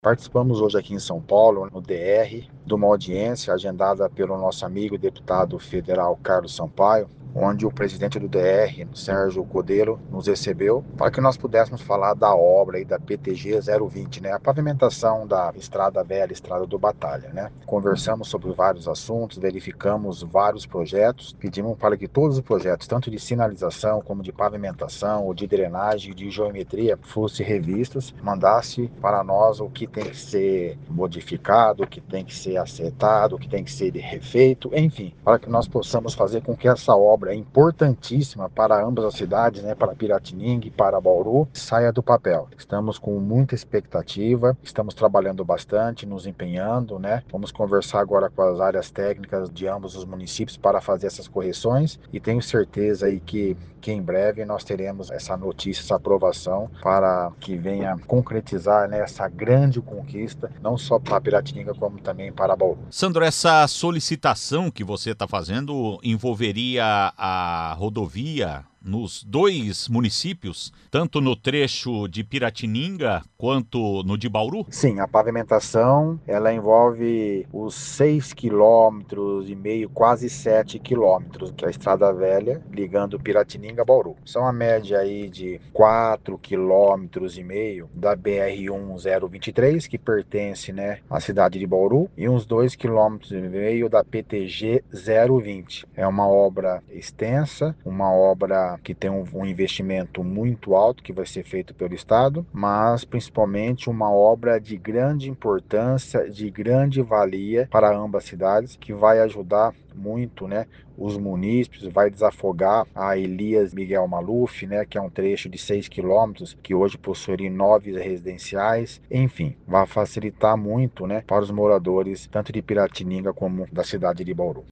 Participamos hoje aqui em São Paulo, no DR, de uma audiência agendada pelo nosso amigo deputado federal Carlos Sampaio, onde o presidente do DR, Sérgio Codelo, nos recebeu para que nós pudéssemos falar da obra aí da PTG 020, né? A pavimentação da Estrada Velha, Estrada do Batalha, né? Conversamos sobre vários assuntos, verificamos vários projetos, pedimos para que todos os projetos, tanto de sinalização como de pavimentação, ou de drenagem, de geometria, fossem revistos, mandasse para nós o que tem que ser modificado, o que tem que ser acertado, o que tem que ser refeito, enfim, para que nós possamos fazer com que essa obra é importantíssima para ambas as cidades, né, para Piratininga e para Bauru, saia do papel. Estamos com muita expectativa, estamos trabalhando bastante, nos empenhando, né? Vamos conversar agora com as áreas técnicas de ambos os municípios para fazer essas correções e tenho certeza aí que em breve nós teremos essa notícia, essa aprovação para que venha concretizar, né, essa grande conquista, não só para Piratininga como também para Bauru. Sandro, essa solicitação que você está fazendo envolveria a rodovia nos dois municípios, tanto no trecho de Piratininga quanto no de Bauru? Sim, a pavimentação, ela envolve os 6,5 km, quase 7 quilômetros, que é a Estrada Velha, ligando Piratininga a Bauru. São a média aí de 4,5 km da BR-1023, que pertence, né, à cidade de Bauru, e uns 2,5 km da PTG 020. É uma obra extensa, uma obra que tem um investimento muito alto que vai ser feito pelo Estado, mas principalmente uma obra de grande importância, de grande valia para ambas cidades, que vai ajudar muito, né, os munícipes, vai desafogar a Elias Miguel Maluf, né, que é um trecho de 6 quilômetros, que hoje possui 9 residenciais, enfim, vai facilitar muito, né, para os moradores, tanto de Piratininga como da cidade de Bauru.